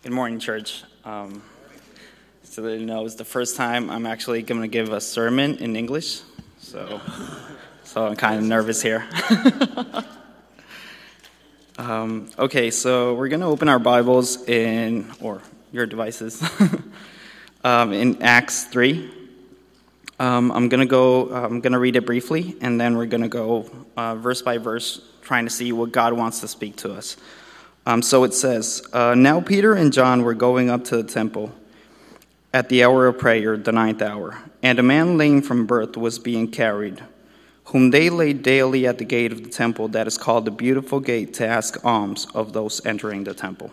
Good morning, church. So that you know, it's the first time I'm actually going to give a sermon in English, so I'm kind of nervous here. Okay, so we're going to open our Bibles or your devices, in Acts 3. I'm going to read it briefly, and then we're going to go verse by verse, trying to see what God wants to speak to us. So it says, Now Peter and John were going up to the temple at the hour of prayer, the 9th hour, and a man lame from birth was being carried, whom they laid daily at the gate of the temple that is called the Beautiful Gate, to ask alms of those entering the temple.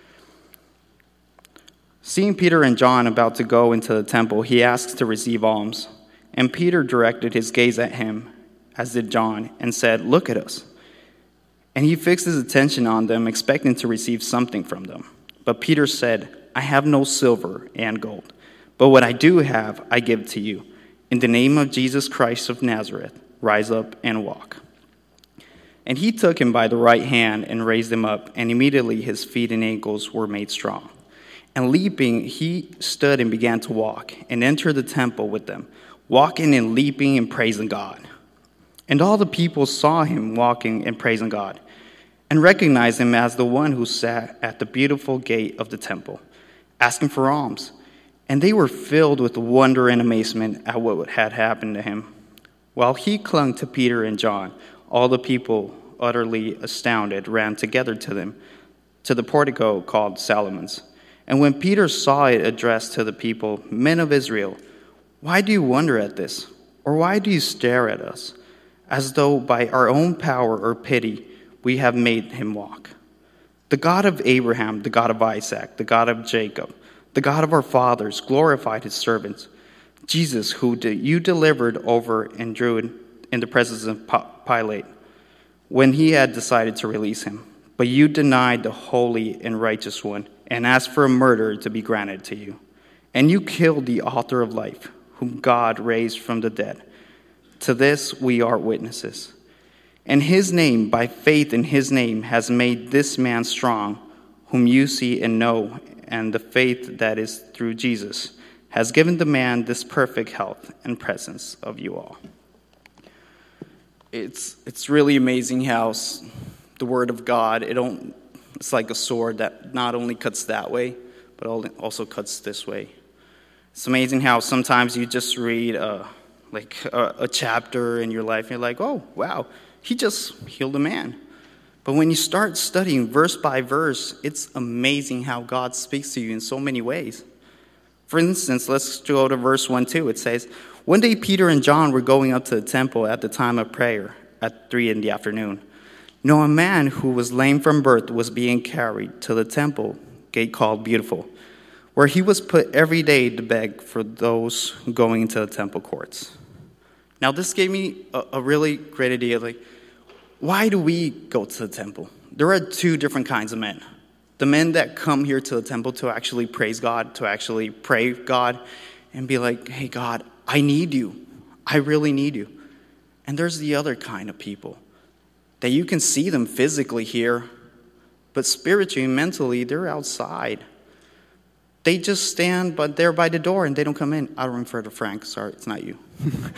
Seeing Peter and John about to go into the temple, he asked to receive alms. And Peter directed his gaze at him, as did John, and said, "Look at us." And he fixed his attention on them, expecting to receive something from them. But Peter said, "I have no silver and gold, but what I do have I give to you. In the name of Jesus Christ of Nazareth, rise up and walk." And he took him by the right hand and raised him up, and immediately his feet and ankles were made strong. And leaping, he stood and began to walk, and entered the temple with them, walking and leaping and praising God. And all the people saw him walking and praising God, and recognized him as the one who sat at the beautiful gate of the temple, asking for alms. And they were filled with wonder and amazement at what had happened to him. While he clung to Peter and John, all the people, utterly astounded, ran together to them, to the portico called Solomon's. And when Peter saw it addressed to the people, "Men of Israel, why do you wonder at this? Or why do you stare at us, as though by our own power or pity we have made him walk? The God of Abraham, the God of Isaac, the God of Jacob, the God of our fathers, glorified his servants, Jesus, who you delivered over and drew in the presence of Pilate, when he had decided to release him. But you denied the holy and righteous one, and asked for a murderer to be granted to you. And you killed the author of life, whom God raised from the dead. To this we are witnesses. And his name, by faith in his name, has made this man strong, whom you see and know, and the faith that is through Jesus has given the man this perfect health and presence of you all." It's really amazing how the word of God, it's like a sword that not only cuts that way, but also cuts this way. It's amazing how sometimes you just read a chapter in your life, and you're like, "Oh, wow, he just healed a man." But when you start studying verse by verse, it's amazing how God speaks to you in so many ways. For instance, let's go to verse 1-2. It says, "One day Peter and John were going up to the temple at the time of prayer at 3 p.m. Now a man who was lame from birth was being carried to the temple gate called Beautiful, where he was put every day to beg for those going into the temple courts." Now this gave me a really great idea. Why do we go to the temple? There are two different kinds of men. The men that come here to the temple to actually praise God, to actually pray God, and be like, "Hey God, I need you. I really need you." And there's the other kind of people that you can see them physically here, but spiritually and mentally, they're outside. They just stand there by the door and they don't come in. I don't refer to Frank. Sorry, it's not you.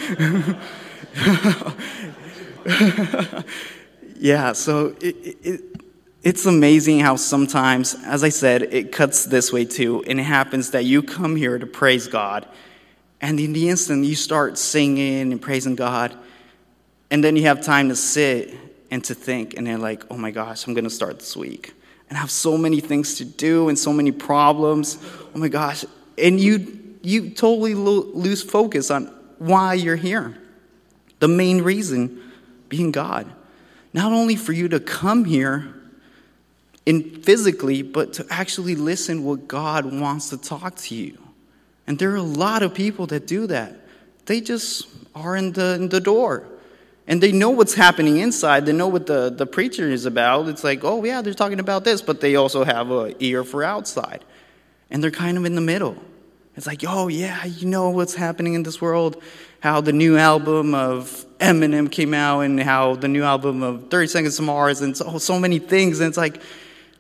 Yeah, so it's amazing how sometimes, as I said, it cuts this way too. And it happens that you come here to praise God, and in the instant you start singing and praising God, and then you have time to sit and to think, and you're like, "Oh my gosh, I'm going to start this week. And I have so many things to do and so many problems. Oh my gosh." And you totally lose focus on why you're here. The main reason being God. Not only for you to come here physically, but to actually listen what God wants to talk to you. And there are a lot of people that do that. They just are in the door. And they know what's happening inside. They know what the preacher is about. It's like, "Oh yeah, they're talking about this," but they also have an ear for outside. And they're kind of in the middle. It's like, "Oh yeah, you know what's happening in this world, how the new album of Eminem came out, and how the new album of 30 Seconds to Mars, and so many things." And it's like,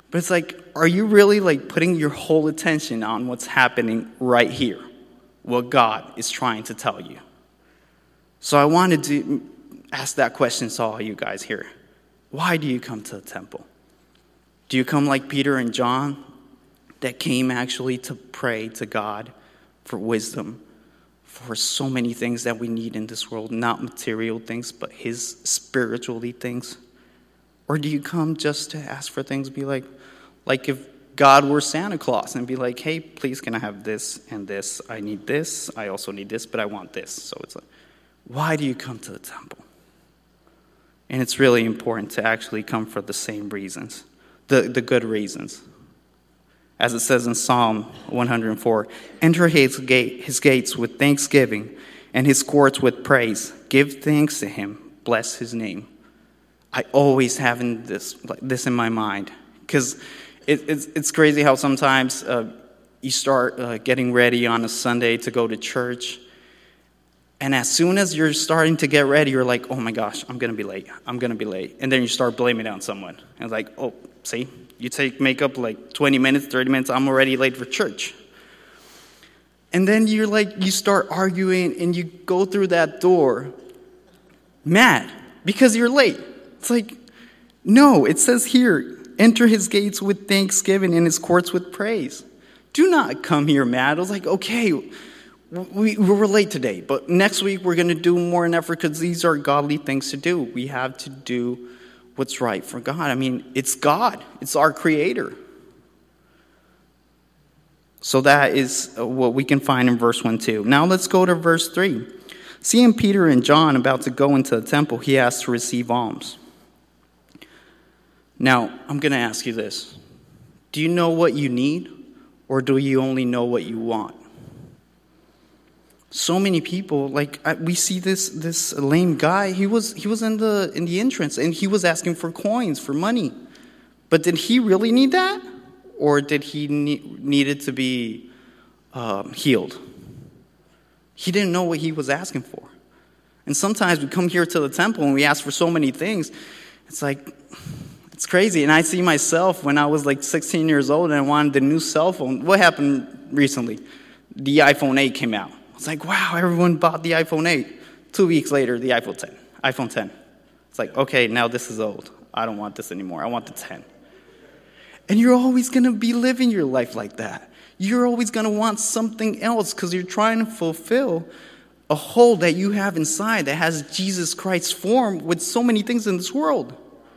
But it's like, are you really like putting your whole attention on what's happening right here? What God is trying to tell you. So I wanted to ask that question to all you guys here. Why do you come to the temple? Do you come like Peter and John that came actually to pray to God for wisdom, for so many things that we need in this world, not material things, but his spiritually things? Or do you come just to ask for things, be like if God were Santa Claus and be like, hey, please can I have this and this? I need this. I also need this, but I want this. So it's like, why do you come to the temple? And it's really important to actually come for the same reasons, the good reasons. As it says in Psalm 104, enter his gates with thanksgiving and his courts with praise. Give thanks to him. Bless his name. I always have this in my mind, because it's crazy how sometimes you start getting ready on a Sunday to go to church, and as soon as you're starting to get ready, you're like, oh my gosh, I'm going to be late. And then you start blaming it on someone. And it's like, oh, see, you take makeup like 20 minutes, 30 minutes, I'm already late for church. And then you start arguing and you go through that door mad because you're late. It's like, no, it says here, enter his gates with thanksgiving and his courts with praise. Do not come here mad. I was like, okay, we were late today, but next week we're going to do more an effort because these are godly things to do. We have to do what's right for God. I mean, it's God. It's our creator. So that is what we can find in verse 1 too. Now let's go to verse 3. Seeing Peter and John about to go into the temple, he asked to receive alms. Now, I'm going to ask you this. Do you know what you need, or do you only know what you want? So many people, we see this lame guy. He was in the entrance, and he was asking for coins, for money. But did he really need that, or did he needed to be healed? He didn't know what he was asking for. And sometimes we come here to the temple and we ask for so many things. It's like, it's crazy. And I see myself when I was like 16 years old and I wanted the new cell phone. What happened recently? The iPhone 8 came out. It's like, wow, everyone bought the iPhone 8. 2 weeks later, the iPhone 10. It's like, okay, now this is old. I don't want this anymore. I want the 10. And you're always going to be living your life like that. You're always going to want something else because you're trying to fulfill a hole that you have inside that has Jesus Christ's form with so many things in this world.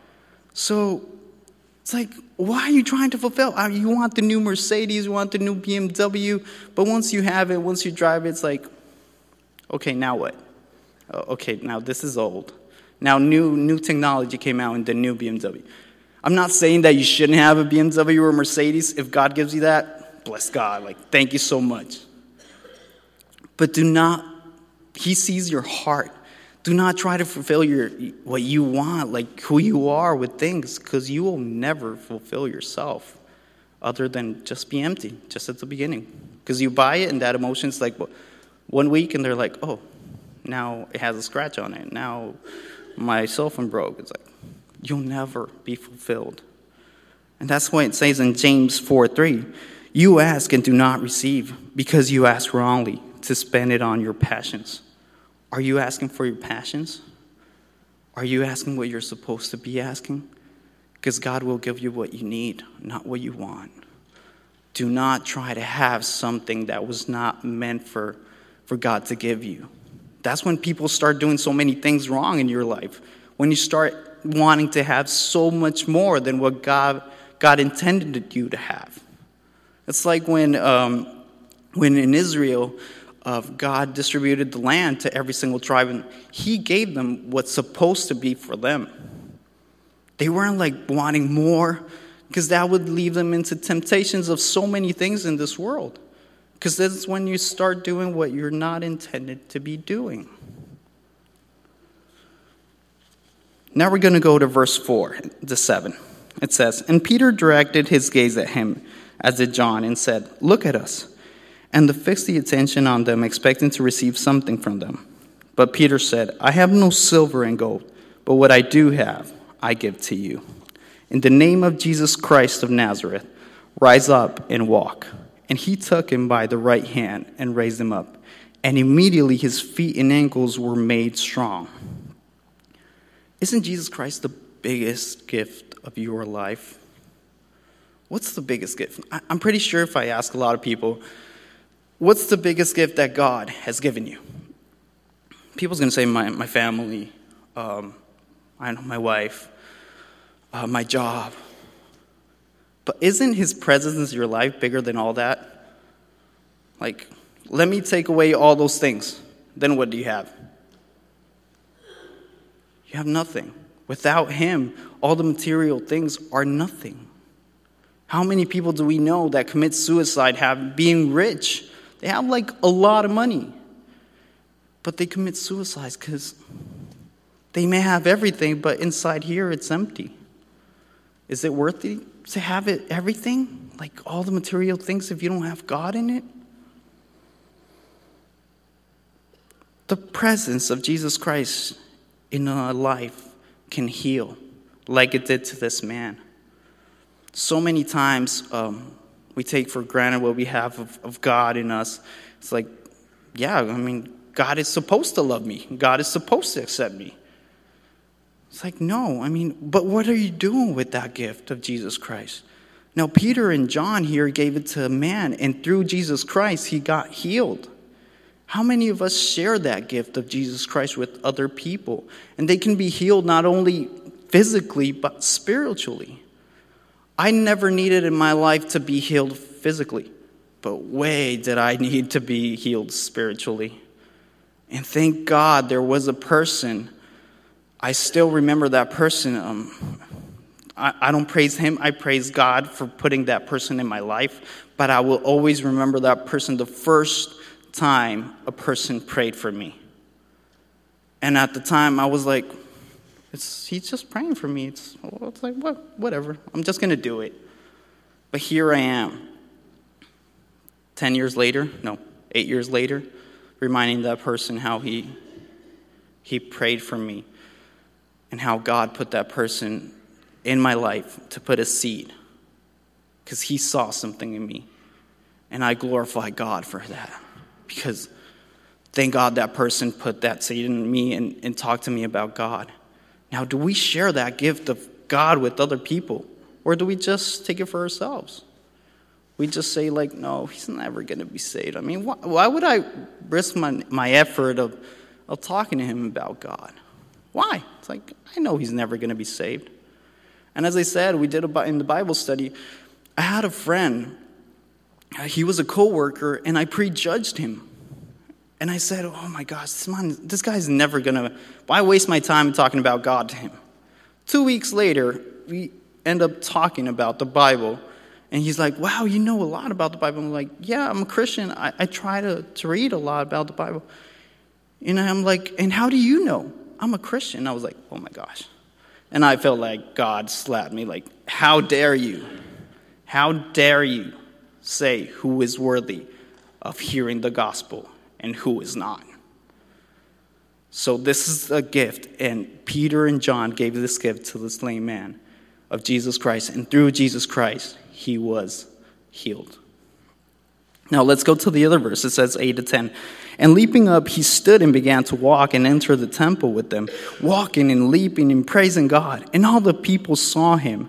So it's like, why are you trying to fulfill? You want the new Mercedes, you want the new BMW, but once you have it, once you drive it, it's like, okay, now what? Okay, now this is old. Now new technology came out in the new BMW. I'm not saying that you shouldn't have a BMW or a Mercedes. If God gives you that, bless God. Thank you so much. But he sees your heart. Do not try to fulfill what you want, who you are with things, because you will never fulfill yourself other than just be empty, just at the beginning. Because you buy it and that emotion's 1 week and they're like, oh, now it has a scratch on it. Now my cell phone broke. It's like, you'll never be fulfilled. And that's why it says in James 4:3, you ask and do not receive because you ask wrongly to spend it on your passions. Are you asking for your passions? Are you asking what you're supposed to be asking? Because God will give you what you need, not what you want. Do not try to have something that was not meant for God to give you. That's when people start doing so many things wrong in your life. When you start wanting to have so much more than what God intended you to have. It's like when in Israel, God distributed the land to every single tribe, and he gave them what's supposed to be for them. They weren't wanting more, because that would lead them into temptations of so many things in this world. Because that's when you start doing what you're not intended to be doing. Now we're going to go to verse 4 to 7. It says, and Peter directed his gaze at him, as did John, and said, look at us. And they fixed the attention on them, expecting to receive something from them. But Peter said, I have no silver and gold, but what I do have, I give to you. in the name of Jesus Christ of Nazareth, rise up and walk. And he took him by the right hand and raised him up. And immediately his feet and ankles were made strong. Isn't Jesus Christ the biggest gift of your life? What's the biggest gift? I'm pretty sure if I ask a lot of people, what's the biggest gift that God has given you? People's going to say my family, I know my wife, my job. But isn't his presence in your life bigger than all that? Like, let me take away all those things. Then what do you have? You have nothing. Without him, all the material things are nothing. How many people do we know that commit suicide being rich? They have like a lot of money. But they commit suicide because they may have everything, but inside here it's empty. Is it worth it to have everything? Like all the material things if you don't have God in it? The presence of Jesus Christ in our life can heal like it did to this man. So many times we take for granted what we have of God in us. It's like, yeah, I mean, God is supposed to love me. God is supposed to accept me. It's like, no, I mean, but what are you doing with that gift of Jesus Christ? Now, Peter and John here gave it to a man, and through Jesus Christ, he got healed. How many of us share that gift of Jesus Christ with other people? And they can be healed not only physically, but spiritually. I never needed in my life to be healed physically, but way did I need to be healed spiritually. And thank God there was a person. I still remember that person. I don't praise him. I praise God for putting that person in my life. But I will always remember that person the first time a person prayed for me. And at the time, I was like, he's just praying for me. It's like, whatever. I'm just going to do it. But here I am, 8 years later, reminding that person how he prayed for me and how God put that person in my life to put a seed because he saw something in me. And I glorify God for that because thank God that person put that seed in me and talked to me about God. Now, do we share that gift of God with other people? Or do we just take it for ourselves? We just say, like, no, he's never going to be saved. I mean, why would I risk my effort of talking to him about God? Why? It's like, I know he's never going to be saved. And as I said, we did in the Bible study, I had a friend. He was a co-worker, and I prejudged him. And I said, oh my gosh, this guy's never going to, why waste my time talking about God to him? 2 weeks later, we end up talking about the Bible. And he's like, wow, you know a lot about the Bible. I'm like, yeah, I'm a Christian. I try to read a lot about the Bible. And I'm like, and how do you know? I'm a Christian. I was like, oh my gosh. And I felt like God slapped me like, how dare you? How dare you say who is worthy of hearing the gospel and who is not? So this is a gift, and Peter and John gave this gift to this lame man of Jesus Christ, and through Jesus Christ, he was healed. Now let's go to the other verse. It says 8-10. And leaping up, he stood and began to walk and enter the temple with them, walking and leaping and praising God. And all the people saw him.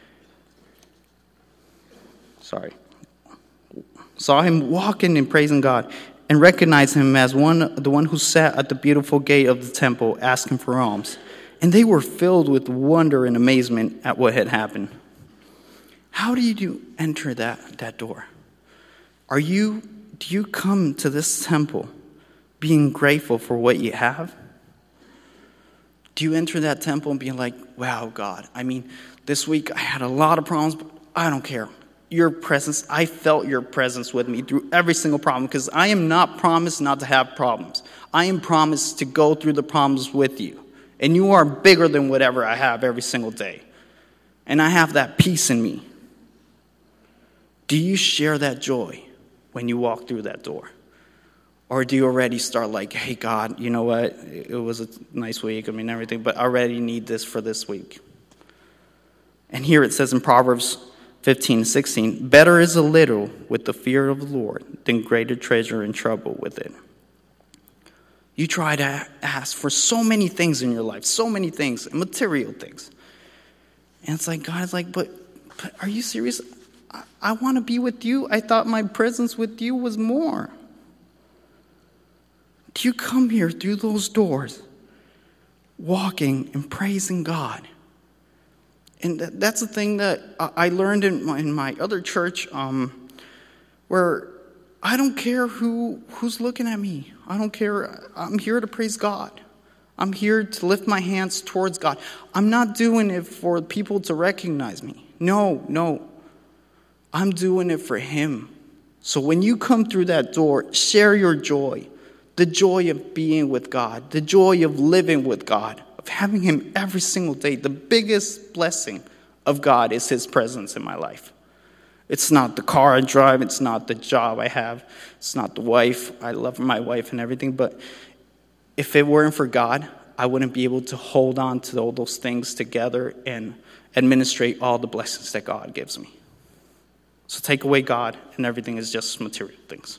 Saw him walking and praising God, and recognized him as the one who sat at the beautiful gate of the temple asking for alms. And they were filled with wonder and amazement at what had happened. How do you enter that door? Do you come to this temple being grateful for what you have? Do you enter that temple and be like, wow, God, I mean, this week I had a lot of problems, but I don't care. Your presence, I felt your presence with me through every single problem, because I am not promised not to have problems. I am promised to go through the problems with you. And you are bigger than whatever I have every single day. And I have that peace in me. Do you share that joy when you walk through that door? Or do you already start like, hey, God, you know what? It was a nice week, everything, but I already need this for this week. And here it says in Proverbs 15:16, better is a little with the fear of the Lord than greater treasure and trouble with it. You try to ask for so many things in your life, so many things, material things. And it's like, God's like, but are you serious? I want to be with you. I thought my presence with you was more. Do you come here through those doors, walking and praising God? And that's the thing that I learned in my other church, where I don't care who's looking at me. I don't care. I'm here to praise God. I'm here to lift my hands towards God. I'm not doing it for people to recognize me. No. I'm doing it for Him. So when you come through that door, share your joy. The joy of being with God. The joy of living with God. Of having Him every single day. The biggest blessing of God is His presence in my life. It's not the car I drive. It's not the job I have. It's not the wife. I love my wife and everything. But if it weren't for God, I wouldn't be able to hold on to all those things together and administrate all the blessings that God gives me. So take away God, and everything is just material things.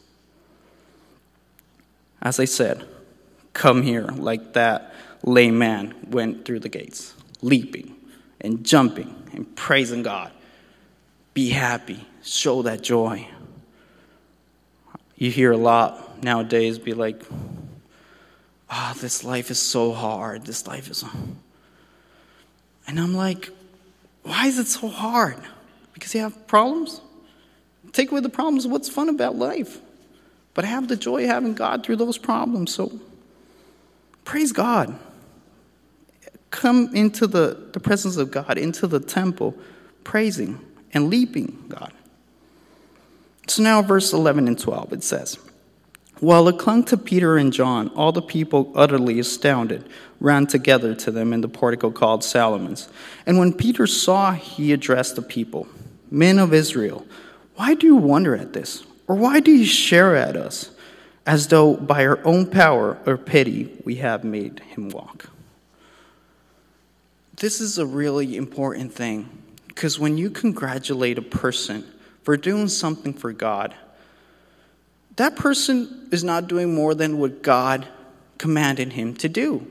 As I said, come here like that lame man went through the gates, leaping and jumping and praising God. Be happy. Show that joy. You hear a lot nowadays be like, this life is so hard. This life is... And I'm like, why is it so hard? Because you have problems? Take away the problems. What's fun about life? But have the joy of having God through those problems. So praise God. Come into the presence of God, into the temple, praising and leaping God. So now verse 11 and 12, it says, while it clung to Peter and John, all the people, utterly astounded, ran together to them in the portico called Solomon's. And when Peter saw, he addressed the people, men of Israel, why do you wonder at this? Or why do you share at us, as though by our own power or pity we have made him walk? This is a really important thing, because when you congratulate a person for doing something for God, that person is not doing more than what God commanded him to do.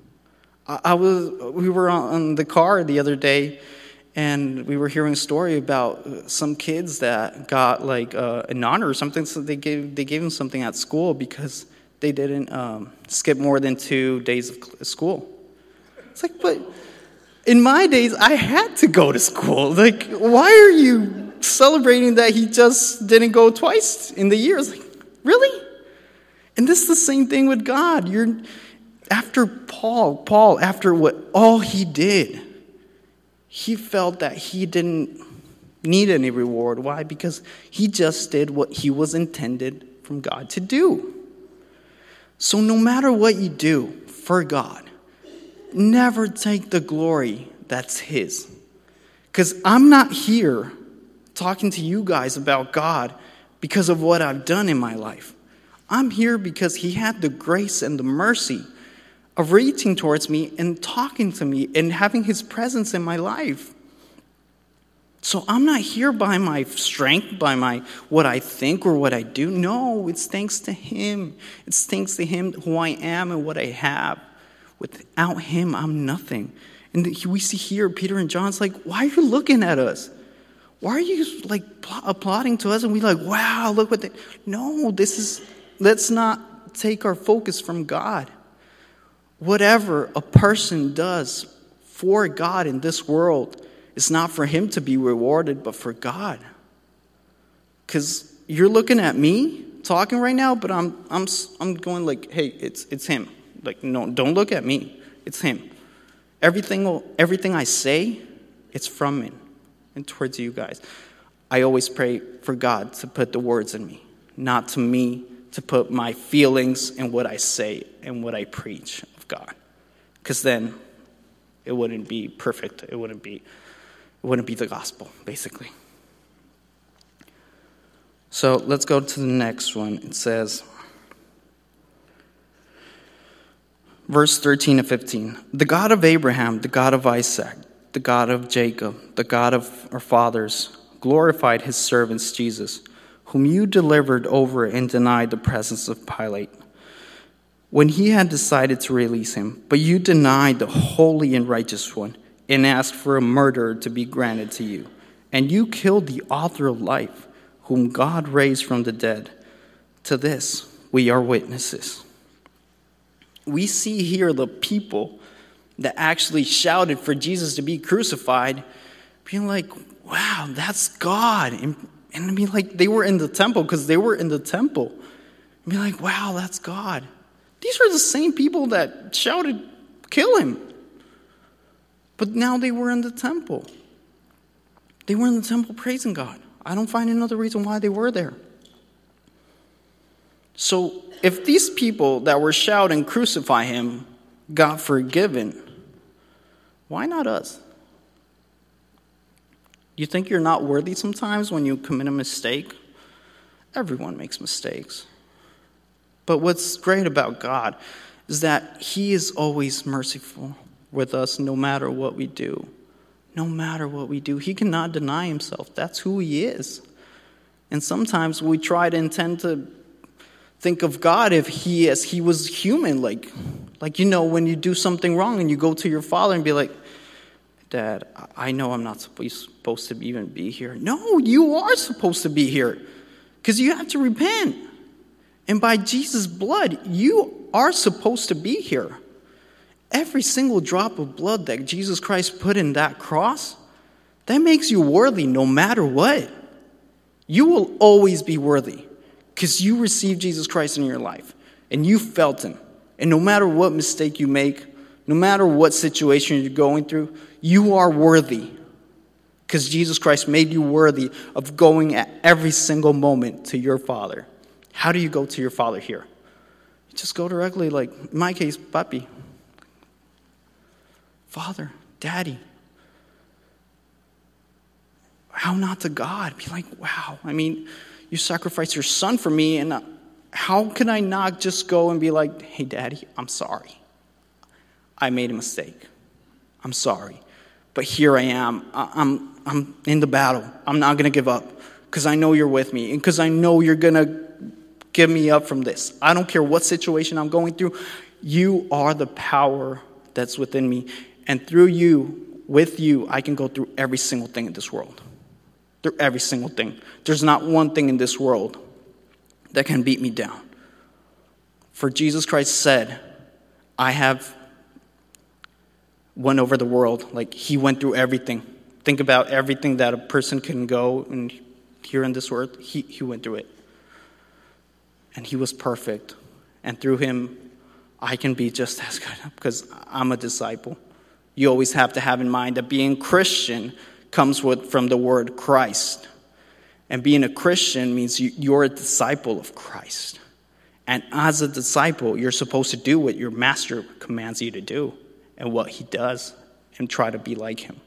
We were on the car the other day, and we were hearing a story about some kids that got like an honor or something. So they gave them something at school because they didn't skip more than 2 days of school. It's like, but in my days, I had to go to school. Like, why are you celebrating that he just didn't go twice in the year? It's like, really? And this is the same thing with God. After Paul, after what all he did, he felt that he didn't need any reward. Why? Because he just did what he was intended from God to do. So no matter what you do for God, never take the glory that's his. Because I'm not here talking to you guys about God because of what I've done in my life. I'm here because he had the grace and the mercy of reaching towards me and talking to me and having his presence in my life. So I'm not here by my strength, by what I think or what I do. No, it's thanks to him. It's thanks to him who I am and what I have. Without him, I'm nothing. And we see here, Peter and John's like, why are you looking at us? Why are you like applauding to us? And we like, wow, look what they... No, let's not take our focus from God. Whatever a person does for God in this world, it's not for him to be rewarded, but for God. Because you're looking at me talking right now, but I'm going like, hey, it's him. Like, no, don't look at me. It's him. Everything I say, it's from him and towards you guys. I always pray for God to put the words in me, not to me to put my feelings in what I say and what I preach of God. Because then it wouldn't be perfect. It wouldn't be the gospel, basically. So let's go to the next one. It says, verse 13 and 15, the God of Abraham, the God of Isaac, the God of Jacob, the God of our fathers, glorified his servant Jesus, whom you delivered over and denied the presence of Pilate, when he had decided to release him. But you denied the holy and righteous one and asked for a murderer to be granted to you. And you killed the author of life, whom God raised from the dead. To this we are witnesses. We see here the people that actually shouted for Jesus to be crucified, being like, wow, that's God. And I mean, like, they were in the temple because they were in the temple. And be like, wow, that's God. These are the same people that shouted, kill him. But now they were in the temple. They were in the temple praising God. I don't find another reason why they were there. So if these people that were shouting, crucify him, got forgiven, why not us? You think you're not worthy sometimes when you commit a mistake? Everyone makes mistakes. But what's great about God is that he is always merciful with us no matter what we do. No matter what we do. He cannot deny himself. That's who he is. And sometimes we try to intend to think of God if he was human. Like when you do something wrong and you go to your father and be like, Dad, I know I'm not supposed to even be here. No, you are supposed to be here because you have to repent. And by Jesus' blood, you are supposed to be here. Every single drop of blood that Jesus Christ put in that cross, that makes you worthy no matter what. You will always be worthy because you received Jesus Christ in your life and you felt him. And no matter what mistake you make, no matter what situation you're going through, you are worthy because Jesus Christ made you worthy of going at every single moment to your Father. How do you go to your Father here? You just go directly, like in my case, Papi. Father, Daddy. How not to God? Be like, wow, I mean, you sacrificed your son for me, and how can I not just go and be like, hey, Daddy, I'm sorry. I made a mistake. I'm sorry. But here I am. I'm in the battle. I'm not going to give up because I know you're with me and because I know you're going to give me up from this. I don't care what situation I'm going through. You are the power that's within me. And through you, with you, I can go through every single thing in this world. Through every single thing. There's not one thing in this world that can beat me down. For Jesus Christ said, I have won over the world. Like, he went through everything. Think about everything that a person can go and here in this world. He went through it. And he was perfect. And through him, I can be just as good because I'm a disciple. You always have to have in mind that being Christian comes from the word Christ. And being a Christian means you're a disciple of Christ. And as a disciple, you're supposed to do what your master commands you to do and what he does and try to be like him.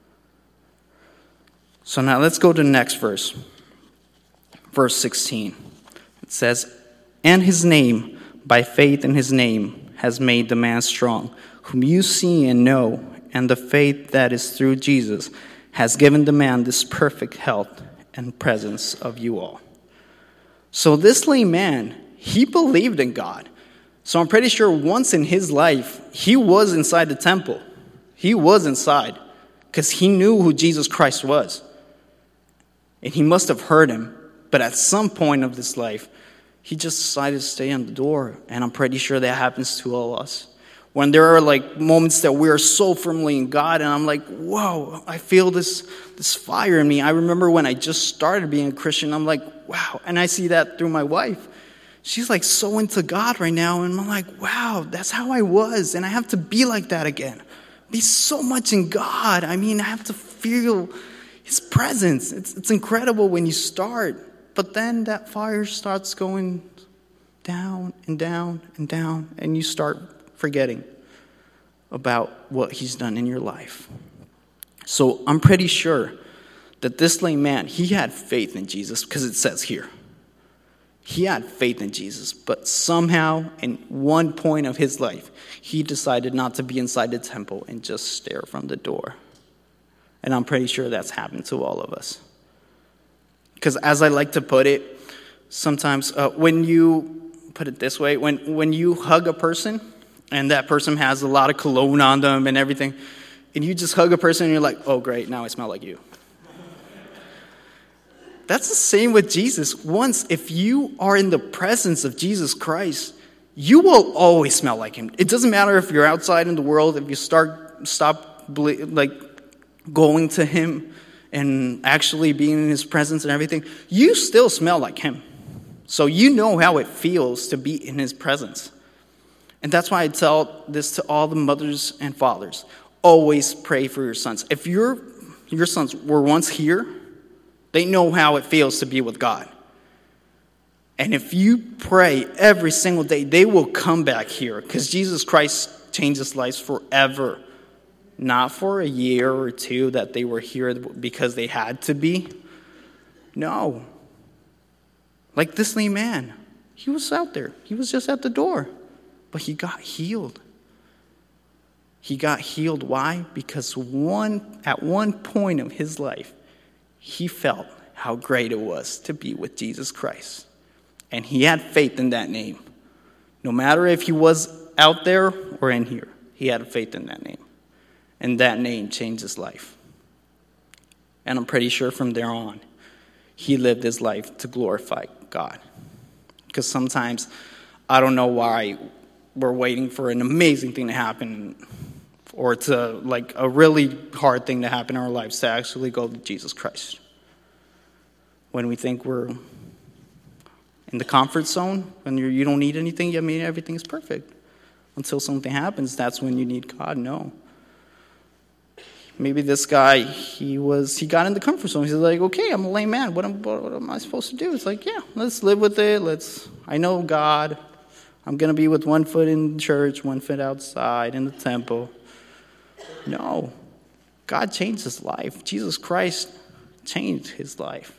So now let's go to the next verse. Verse 16. It says, and his name, by faith in his name, has made the man strong, whom you see and know, and the faith that is through Jesus has given the man this perfect health and presence of you all. So this lame man, he believed in God. So I'm pretty sure once in his life, he was inside the temple. He was inside because he knew who Jesus Christ was. And he must have heard him. But at some point of his life, he just decided to stay on the door. And I'm pretty sure that happens to all of us. When there are like moments that we are so firmly in God, and I'm like, whoa, I feel this fire in me. I remember when I just started being a Christian, I'm like, wow. And I see that through my wife. She's like so into God right now. And I'm like, wow, that's how I was. And I have to be like that again. Be so much in God. I mean, I have to feel his presence. It's incredible when you start. But then that fire starts going down and down and down. And you start forgetting about what he's done in your life. So I'm pretty sure that this lame man, he had faith in Jesus because it says here. He had faith in Jesus, but somehow in one point of his life, he decided not to be inside the temple and just stare from the door. And I'm pretty sure that's happened to all of us. Because as I like to put it, sometimes when you put it this way, when you hug a person and that person has a lot of cologne on them and everything, and you just hug a person and you're like, oh, great, now I smell like you. That's the same with Jesus. Once, if you are in the presence of Jesus Christ, you will always smell like him. It doesn't matter if you're outside in the world, if you stop going to him and actually being in his presence and everything, you still smell like him. So you know how it feels to be in his presence. And that's why I tell this to all the mothers and fathers. Always pray for your sons. If your sons were once here, they know how it feels to be with God. And if you pray every single day, they will come back here. Because Jesus Christ changes lives forever. Not for a year or two that they were here because they had to be. No. Like this lame man. He was out there. He was just at the door. But he got healed. He got healed. Why? Because at one point of his life, he felt how great it was to be with Jesus Christ. And he had faith in that name. No matter if he was out there or in here, he had faith in that name. And that name changed his life. And I'm pretty sure from there on, he lived his life to glorify God. Because sometimes, I don't know why we're waiting for an amazing thing to happen or to like a really hard thing to happen in our lives to actually go to Jesus Christ. When we think we're in the comfort zone, when you don't need anything, I mean, everything's perfect. Until something happens, that's when you need God. No. Maybe this guy, he got in the comfort zone. He's like, okay, I'm a lame man. What am I supposed to do? It's like, yeah, let's live with it. I know God. I'm going to be with one foot in church, one foot outside in the temple. No. God changed his life. Jesus Christ changed his life.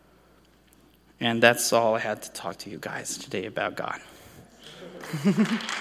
And that's all I had to talk to you guys today about God.